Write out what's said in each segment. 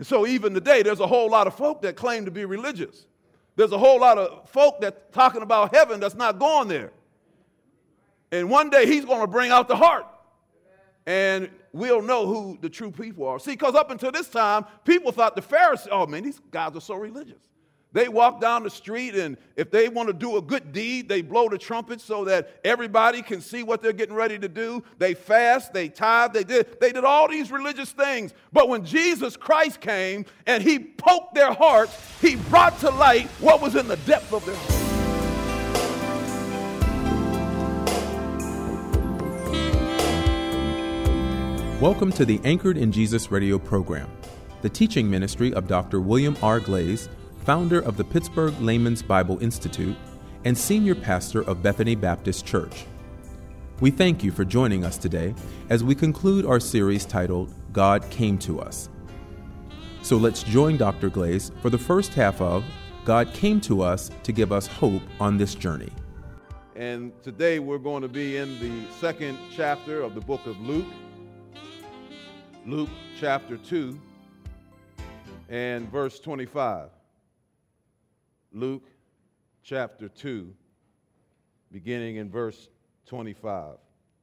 And so even today, there's a whole lot of folk that claim to be religious. There's a whole lot of folk that's talking about heaven that's not going there. And one day he's going to bring out the heart. And we'll know who the true people are. See, because up until this time, people thought the Pharisees, oh man, these guys are so religious. They walk down the street, and if they want to do a good deed, they blow the trumpet so that everybody can see what they're getting ready to do. They fast, they tithe, they did all these religious things. But when Jesus Christ came and he poked their hearts, he brought to light what was in the depth of their hearts. Welcome to the Anchored in Jesus radio program, the teaching ministry of Dr. William R. Glaze, founder of the Pittsburgh Layman's Bible Institute and senior pastor of Bethany Baptist Church. We thank you for joining us today as we conclude our series titled, God Came to Us. So let's join Dr. Glaze for the first half of God Came to Us to give us hope on this journey. And today we're going to be in the second chapter of the book of Luke. Luke chapter 2 and verse 25. Luke chapter 2, beginning in verse 25.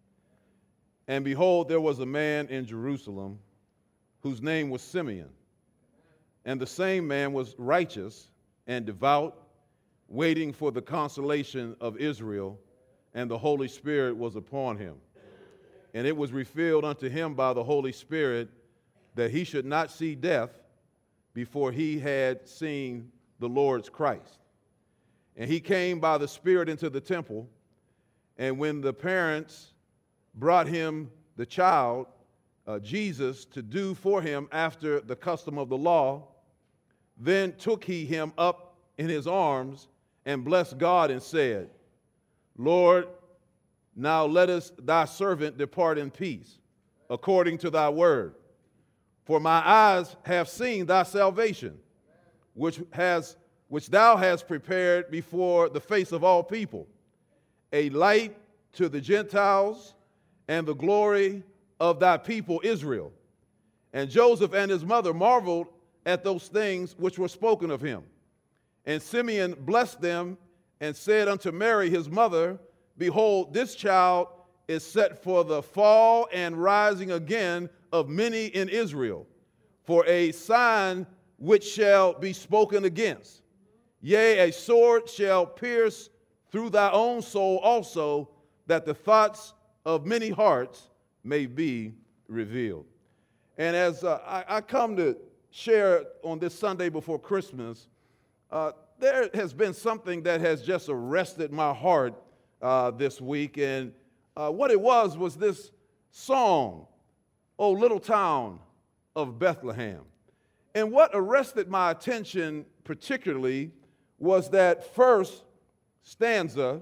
And behold, there was a man in Jerusalem whose name was Simeon. And the same man was righteous and devout, waiting for the consolation of Israel, and the Holy Spirit was upon him. And it was revealed unto him by the Holy Spirit that he should not see death before he had seen the Lord's Christ. And he came by the Spirit into the temple, and when the parents brought him the child, Jesus, to do for him after the custom of the law, then took he him up in his arms and blessed God and said, Lord, now lettest thy servant depart in peace, according to thy word. For my eyes have seen thy salvation, which thou hast prepared before the face of all people, a light to the Gentiles and the glory of thy people Israel. And Joseph and his mother marveled at those things which were spoken of him. And Simeon blessed them and said unto Mary his mother, Behold, this child is set for the fall and rising again of many in Israel, for a sign which shall be spoken against. Yea, a sword shall pierce through thy own soul also, that the thoughts of many hearts may be revealed. And as I come to share on this Sunday before Christmas, there has been something that has just arrested my heart this week. And what it was this song, O Little Town of Bethlehem. And what arrested my attention particularly was that first stanza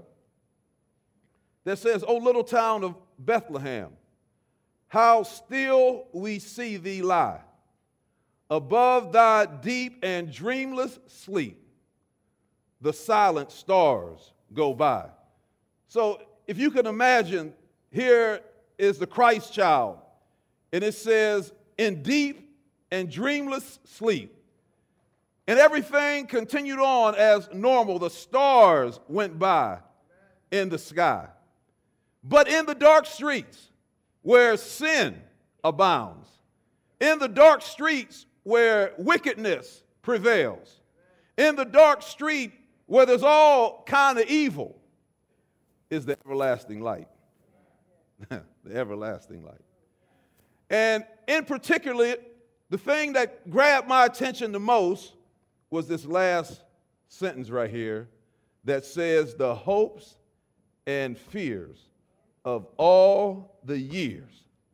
that says, O little town of Bethlehem, how still we see thee lie, above thy deep and dreamless sleep, the silent stars go by. So if you can imagine, here is the Christ child, and it says, in deep and dreamless sleep. And everything continued on as normal. The stars went by in the sky. But in the dark streets where sin abounds, in the dark streets where wickedness prevails, in the dark street where there's all kind of evil, is the everlasting light. The everlasting light. And in particular, the thing that grabbed my attention the most was this last sentence right here that says, the hopes and fears of all the years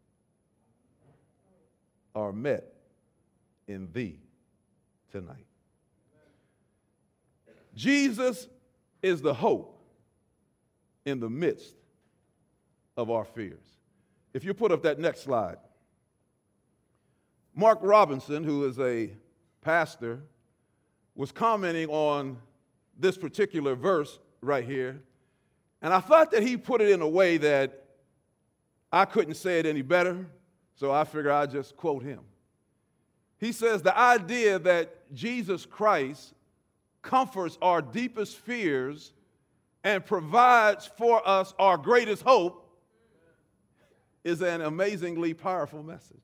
are met in thee tonight. Jesus is the hope in the midst of our fears. If you put up that next slide. Mark Robinson, who is a pastor, was commenting on this particular verse right here, and I thought that he put it in a way that I couldn't say it any better, so I figured I'd just quote him. He says the idea that Jesus Christ comforts our deepest fears and provides for us our greatest hope is an amazingly powerful message.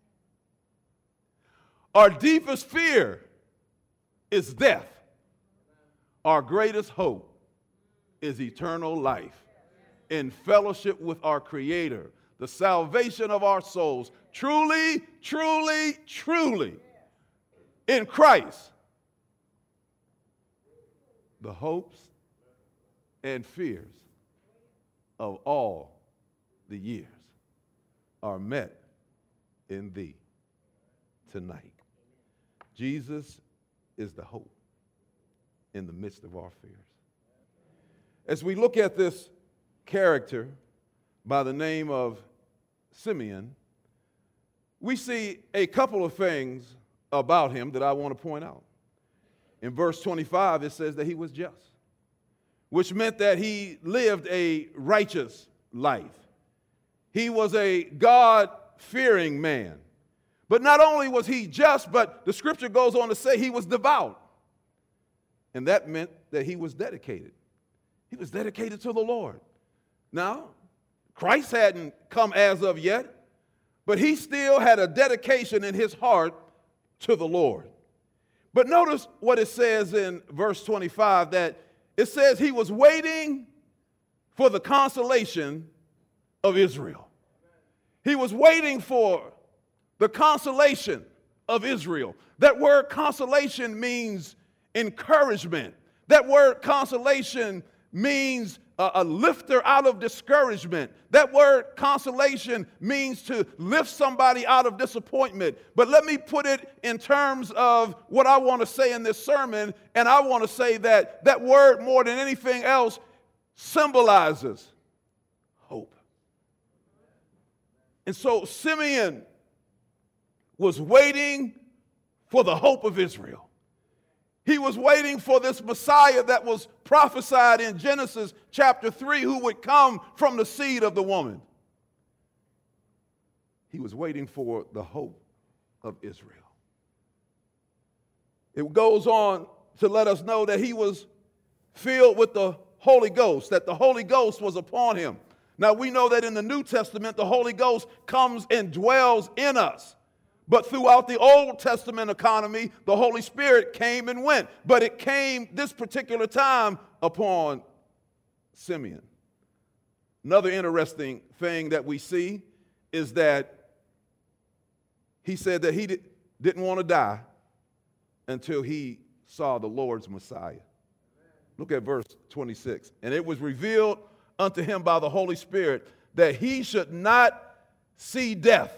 Our deepest fear is death. Our greatest hope is eternal life in fellowship with our Creator, the salvation of our souls. Truly, truly, truly, in Christ, the hopes and fears of all the years are met in thee tonight. Jesus is the hope in the midst of our fears. As we look at this character by the name of Simeon, we see a couple of things about him that I want to point out. In verse 25, it says that he was just, which meant that he lived a righteous life. He was a God-fearing man. But not only was he just, but the scripture goes on to say he was devout. And that meant that he was dedicated. He was dedicated to the Lord. Now, Christ hadn't come as of yet, but he still had a dedication in his heart to the Lord. But notice what it says in verse 25, that it says he was waiting for the consolation of Israel. He was waiting for the consolation of Israel. That word consolation means encouragement. That word consolation means a lifter out of discouragement. That word consolation means to lift somebody out of disappointment. But let me put it in terms of what I want to say in this sermon, and I want to say that that word, more than anything else, symbolizes hope. And so Simeon was waiting for the hope of Israel. He was waiting for this Messiah that was prophesied in Genesis chapter 3, who would come from the seed of the woman. He was waiting for the hope of Israel. It goes on to let us know that he was filled with the Holy Ghost, that the Holy Ghost was upon him. Now we know that in the New Testament, the Holy Ghost comes and dwells in us. But throughout the Old Testament economy, the Holy Spirit came and went. But it came this particular time upon Simeon. Another interesting thing that we see is that he said that he didn't want to die until he saw the Lord's Messiah. Look at verse 26. And it was revealed unto him by the Holy Spirit that he should not see death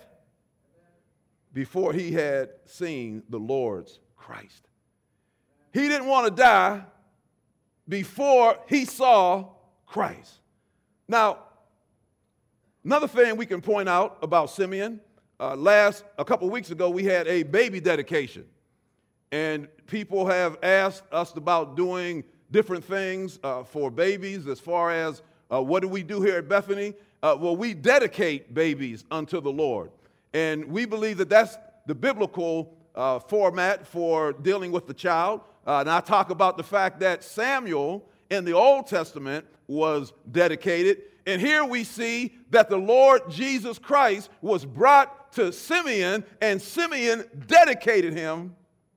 before he had seen the Lord's Christ. He didn't want to die before he saw Christ. Now, another thing we can point out about Simeon, a couple weeks ago, we had a baby dedication. And people have asked us about doing different things for babies as far as what do we do here at Bethany? Well, we dedicate babies unto the Lord. And we believe that that's the biblical format for dealing with the child. And I talk about the fact that Samuel in the Old Testament was dedicated. And here we see that the Lord Jesus Christ was brought to Simeon, and Simeon dedicated him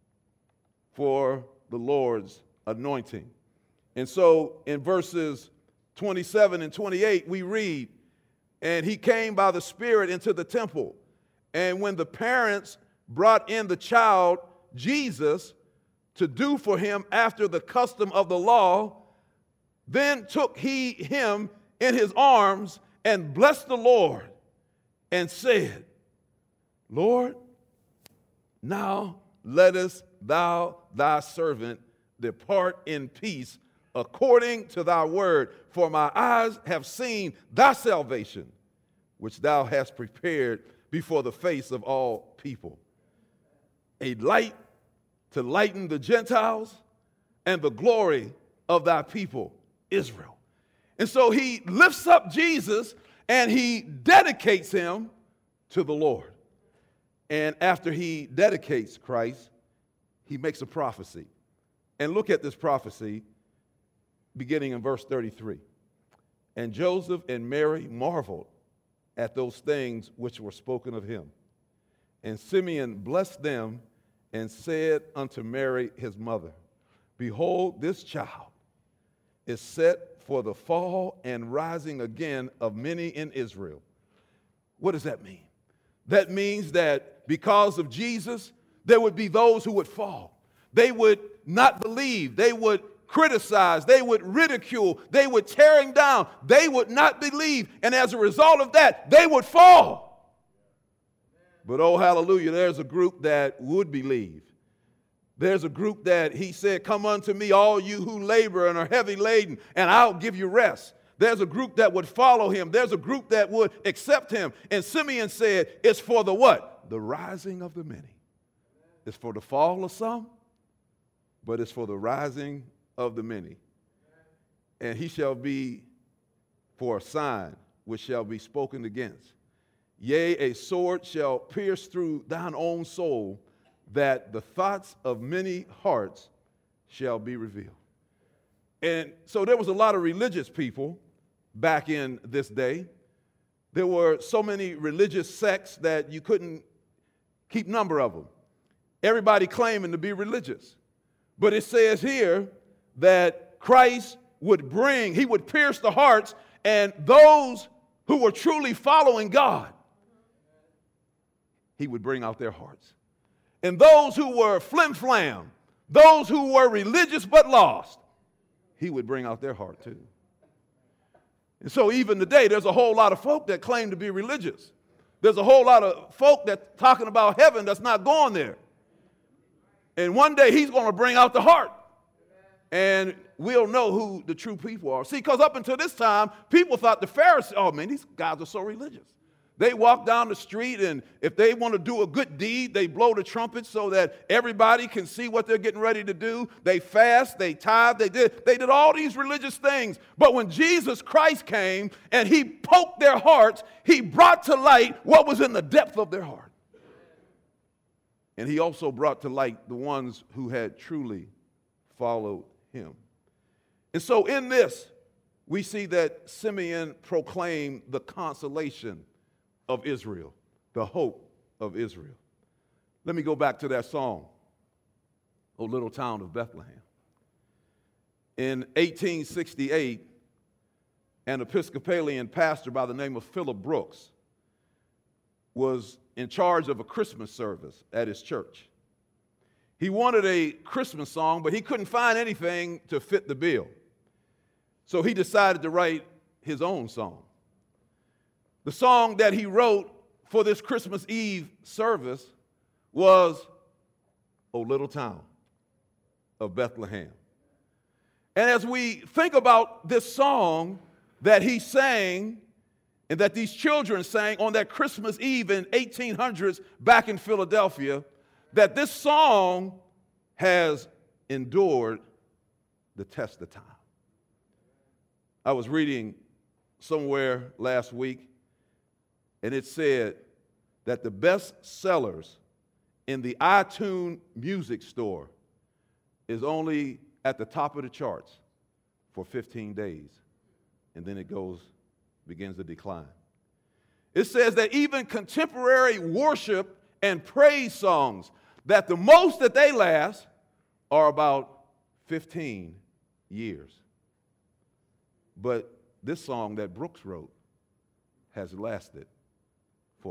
for the Lord's anointing. And so in verses 27 and 28, we read, and he came by the Spirit into the temple. And when the parents brought in the child, Jesus, to do for him after the custom of the law, then took he him in his arms and blessed the Lord and said, Lord, now lettest thou thy servant depart in peace according to thy word, for my eyes have seen thy salvation, which thou hast prepared before the face of all people, a light to lighten the Gentiles and the glory of thy people, Israel. And so he lifts up Jesus and he dedicates him to the Lord. And after he dedicates Christ, he makes a prophecy. And look at this prophecy beginning in verse 33. And Joseph and Mary marveled at those things which were spoken of him. And Simeon blessed them and said unto Mary his mother, Behold, this child is set for the fall and rising again of many in Israel. What does that mean? That means that because of Jesus, there would be those who would fall. They would not believe. They would criticize. They would ridicule. They would tear him down. They would not believe. And as a result of that, they would fall. But oh, hallelujah, there's a group that would believe. There's a group that he said, Come unto me, all you who labor and are heavy laden, and I'll give you rest. There's a group that would follow him. There's a group that would accept him. And Simeon said, it's for the what? The rising of the many. It's for the fall of some, but it's for the rising of the many. And he shall be for a sign which shall be spoken against. Yea, a sword shall pierce through thine own soul, that the thoughts of many hearts shall be revealed. And so there was a lot of religious people back in this day. There were so many religious sects that you couldn't keep number of them. Everybody claiming to be religious. But it says here that Christ would he would pierce the hearts, and those who were truly following God, he would bring out their hearts. And those who were flim-flam, those who were religious but lost, he would bring out their heart too. And so even today, there's a whole lot of folk that claim to be religious. There's a whole lot of folk that's talking about heaven that's not going there. And one day he's going to bring out the heart. And we'll know who the true people are. See, because up until this time, people thought the Pharisees, oh man, these guys are so religious. They walk down the street, and if they want to do a good deed, they blow the trumpet so that everybody can see what they're getting ready to do. They fast, they tithe, they did all these religious things. But when Jesus Christ came and he poked their hearts, he brought to light what was in the depth of their heart. And he also brought to light the ones who had truly followed him. And so in this, we see that Simeon proclaimed the consolation of Israel, the hope of Israel. Let me go back to that song, O Little Town of Bethlehem. In 1868, an Episcopalian pastor by the name of Philip Brooks was in charge of a Christmas service at his church. He wanted a Christmas song, but he couldn't find anything to fit the bill. So he decided to write his own song. The song that he wrote for this Christmas Eve service was O Little Town of Bethlehem. And as we think about this song that he sang and that these children sang on that Christmas Eve in 1800s back in Philadelphia, that this song has endured the test of time. I was reading somewhere last week, and it said that the best sellers in the iTunes music store is only at the top of the charts for 15 days, and then it begins to decline. It says that even contemporary worship and praise songs, that the most that they last are about 15 years. But this song that Brooks wrote has lasted for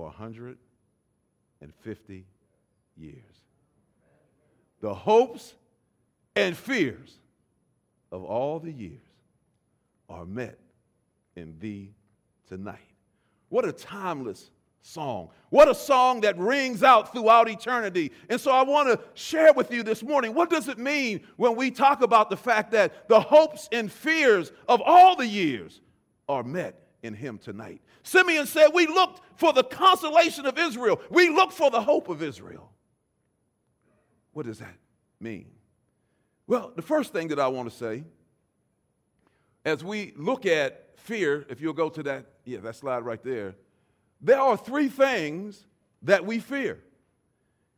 150 years. The hopes and fears of all the years are met in thee tonight. What a timeless song. What a song that rings out throughout eternity. And so I want to share with you this morning, what does it mean when we talk about the fact that the hopes and fears of all the years are met in him tonight? Simeon said, we looked for the consolation of Israel. We look for the hope of Israel. What does that mean? Well, the first thing that I want to say, as we look at fear, if you'll go to that slide right there, there are three things that we fear.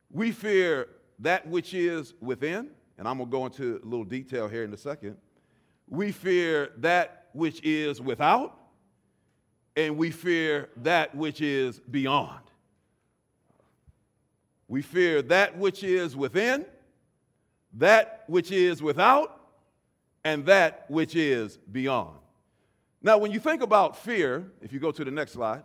We fear that which is within, and I'm going to go into a little detail here in a second. We fear that which is without, and we fear that which is beyond. We fear that which is within, that which is without, and that which is beyond. Now, when you think about fear, if you go to the next slide,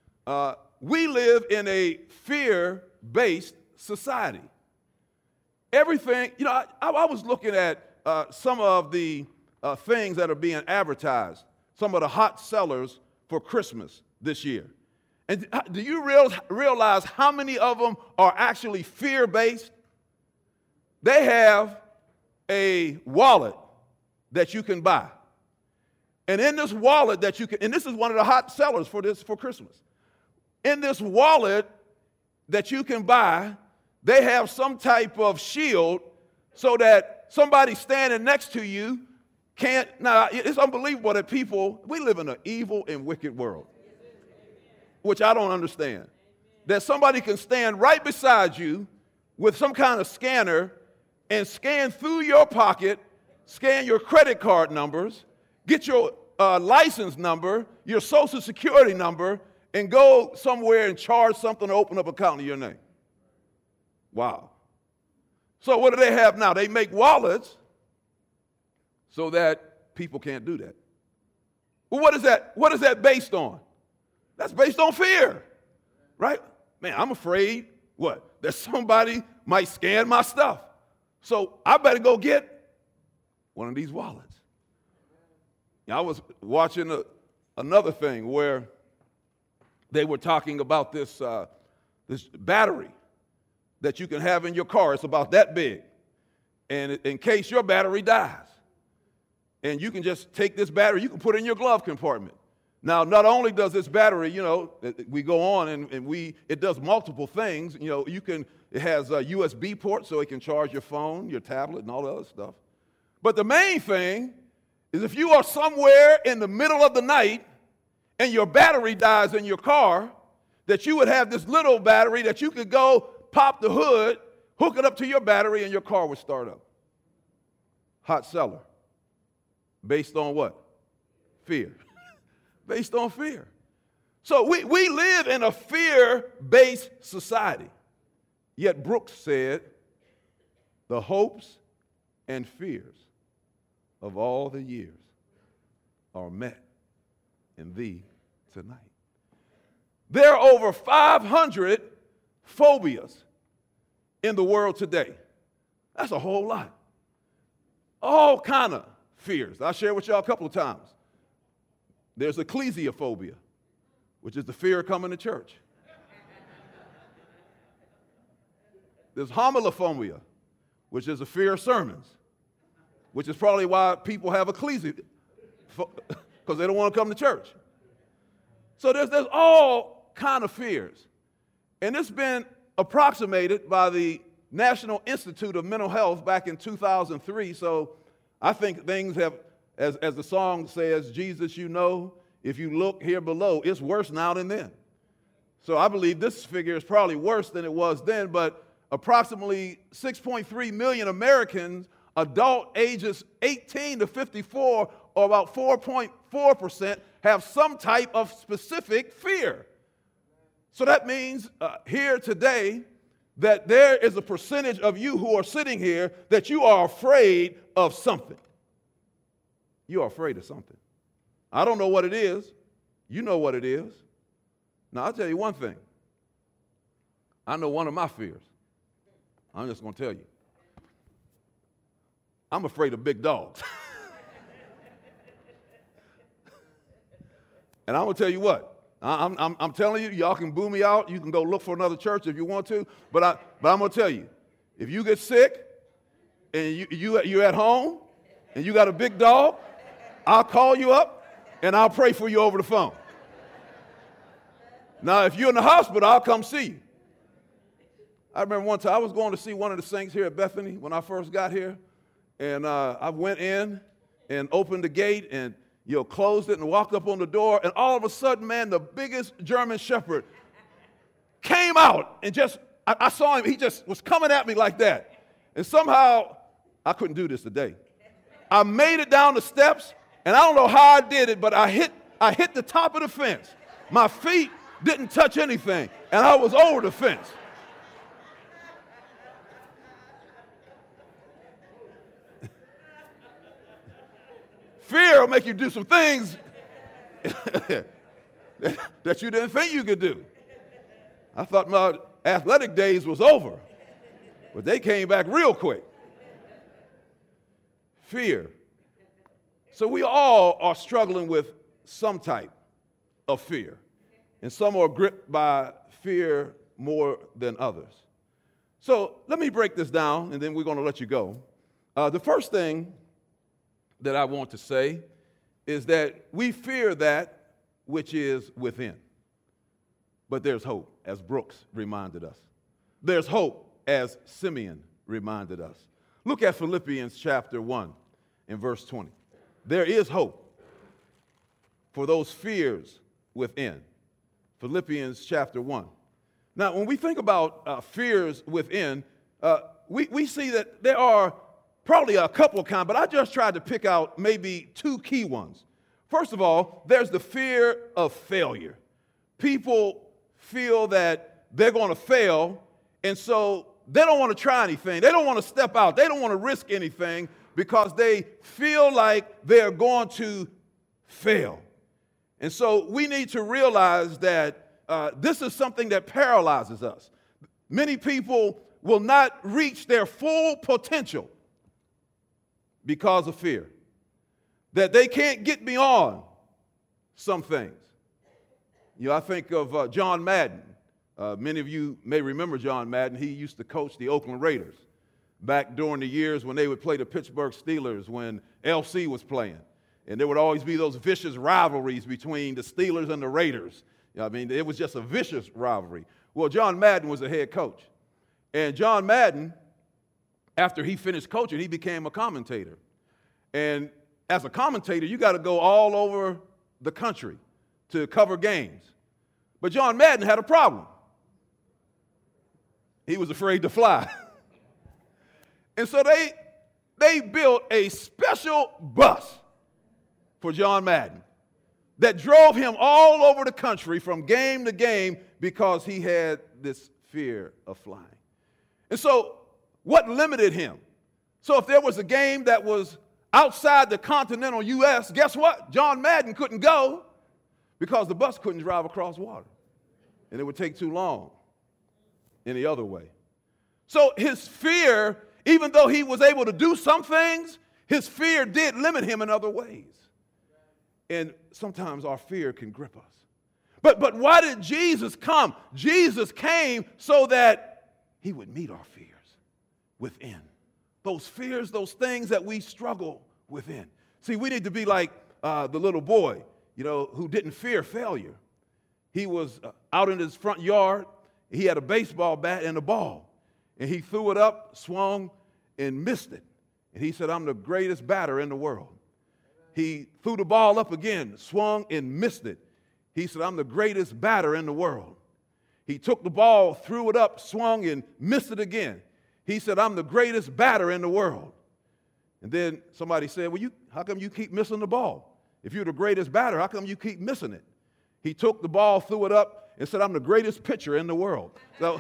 we live in a fear-based society. Everything, I was looking at some of the things that are being advertised, some of the hot sellers for Christmas this year. And do you realize how many of them are actually fear-based? They have a wallet that you can buy. And in this wallet that you can, and this is one of the hot sellers for Christmas. In this wallet that you can buy, they have some type of shield so that somebody standing next to you can't. Now, it's unbelievable that we live in an evil and wicked world, which I don't understand. That somebody can stand right beside you with some kind of scanner and scan through your pocket, scan your credit card numbers, get your license number, your social security number, and go somewhere and charge something to open up an account in your name. Wow. So what do they have now? They make wallets so that people can't do that. Well, what is that? What is that based on? That's based on fear, right? Man, I'm afraid, that somebody might scan my stuff. So I better go get one of these wallets. I was watching another thing where they were talking about this battery that you can have in your car. It's about that big. And in case your battery dies, and you can just take this battery, you can put it in your glove compartment. Now, not only does this battery, we go on and it does multiple things. It has a USB port so it can charge your phone, your tablet, and all the other stuff. But the main thing is if you are somewhere in the middle of the night and your battery dies in your car, that you would have this little battery that you could go pop the hood, hook it up to your battery, and your car would start up. Hot seller. Based on what? Fear. Based on fear. So we live in a fear-based society. Yet Brooks said, the hopes and fears of all the years are met in thee tonight. There are over 500 phobias in the world today. That's a whole lot. All kind of fears. I'll share with y'all a couple of times. There's ecclesiophobia, which is the fear of coming to church. There's homilophobia, which is the fear of sermons, which is probably why people have ecclesia, because they don't want to come to church. So there's all kind of fears. And it's been approximated by the National Institute of Mental Health back in 2003. So I think things have, as the song says, Jesus, if you look here below, it's worse now than then. So I believe this figure is probably worse than it was then, but approximately 6.3 million Americans, adult ages 18 to 54, or about 4.4%, have some type of specific fear. So that means here today that there is a percentage of you who are sitting here that you are afraid of something. You are afraid of something. I don't know what it is. You know what it is. Now, I'll tell you one thing. I know one of my fears. I'm just going to tell you. I'm afraid of big dogs. And I'm going to tell you what. I'm telling you, y'all can boo me out. You can go look for another church if you want to. But I'm going to tell you, if you get sick and you're at home and you got a big dog, I'll call you up and I'll pray for you over the phone. Now, if you're in the hospital, I'll come see you. I remember one time I was going to see one of the saints here at Bethany when I first got here. And I went in and opened the gate and closed it and walked up on the door. And all of a sudden, man, the biggest German shepherd came out and just I saw him. He just was coming at me like that. And somehow, I couldn't do this today. I made it down the steps, and I don't know how I did it, but I hit the top of the fence. My feet didn't touch anything, and I was over the fence. Fear will make you do some things that you didn't think you could do. I thought my athletic days was over, but they came back real quick. Fear. So we all are struggling with some type of fear, and some are gripped by fear more than others. So let me break this down, and then we're going to let you go. The first thing that I want to say is that we fear that which is within. But there's hope, as Brooks reminded us. There's hope, as Simeon reminded us. Look at Philippians chapter 1 and verse 20. There is hope for those fears within. Philippians chapter 1. Now, when we think about fears within, we see that there are probably a couple of kinds, but I just tried to pick out maybe two key ones. First of all, there's the fear of failure. People feel that they're going to fail, and so they don't want to try anything. They don't want to step out. They don't want to risk anything because they feel like they're going to fail. And so we need to realize that this is something that paralyzes us. Many people will not reach their full potential because of fear, that they can't get beyond some things. You know, I think of John Madden. Many of you may remember John Madden. He used to coach the Oakland Raiders back during the years when they would play the Pittsburgh Steelers, when LC was playing. And there would always be those vicious rivalries between the Steelers and the Raiders. You know, I mean, it was just a vicious rivalry. Well, John Madden was the head coach. And John Madden, after he finished coaching, he became a commentator. And as a commentator, you got to go all over the country to cover games. But John Madden had a problem. He was afraid to fly. And so they built a special bus for John Madden that drove him all over the country from game to game because he had this fear of flying. And so what limited him? So if there was a game that was outside the continental U.S., guess what? John Madden couldn't go because the bus couldn't drive across water. And it would take too long any other way. So his fear, even though he was able to do some things, his fear did limit him in other ways. And sometimes our fear can grip us. But why did Jesus come? Jesus came so that he would meet our fears within. Those fears, those things that we struggle within. See, we need to be like the little boy, who didn't fear failure. He was out in his front yard. He had a baseball bat and a ball. And he threw it up, swung, and missed it. And he said, I'm the greatest batter in the world. He threw the ball up again, swung, and missed it. He said, I'm the greatest batter in the world. He took the ball, threw it up, swung, and missed it again. He said, I'm the greatest batter in the world. And then somebody said, well, how come you keep missing the ball? If you're the greatest batter, how come you keep missing it? He took the ball, threw it up, and said, I'm the greatest pitcher in the world. So,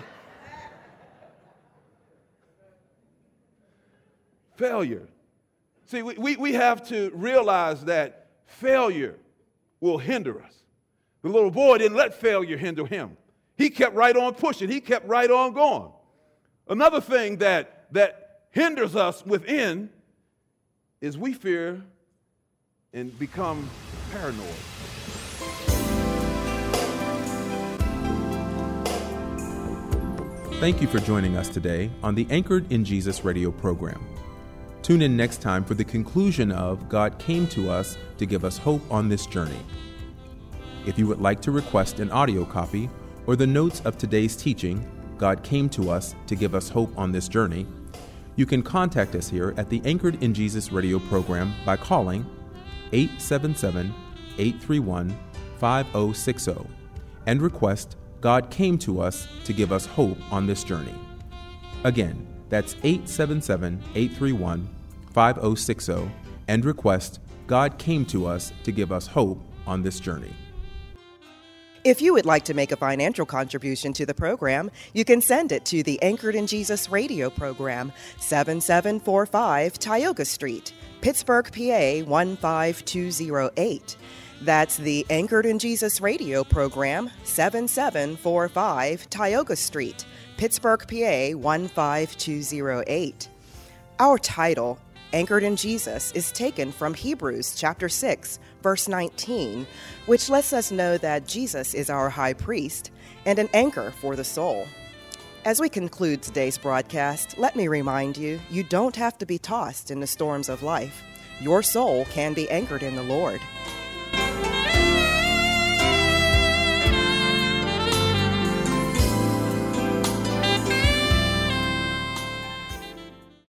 failure. See, we have to realize that failure will hinder us. The little boy didn't let failure hinder him. He kept right on pushing. He kept right on going. Another thing that hinders us within is we fear and become paranoid. Thank you for joining us today on the Anchored in Jesus radio program. Tune in next time for the conclusion of God Came to Us to Give Us Hope on This Journey. If you would like to request an audio copy or the notes of today's teaching, God Came to Us to Give Us Hope on This Journey, you can contact us here at the Anchored in Jesus radio program by calling 877-831-5060 and request God came to us to give us hope on this journey. Again, that's 877-831-5060 and request God came to us to give us hope on this journey. If you would like to make a financial contribution to the program, you can send it to the Anchored in Jesus Radio Program, 7745 Tioga Street, Pittsburgh, PA 15208. That's the Anchored in Jesus Radio Program, 7745 Tioga Street, Pittsburgh, PA 15208. Our title, Anchored in Jesus, is taken from Hebrews chapter 6, verse 19, which lets us know that Jesus is our high priest and an anchor for the soul. As we conclude today's broadcast, let me remind you, you don't have to be tossed in the storms of life. Your soul can be anchored in the Lord.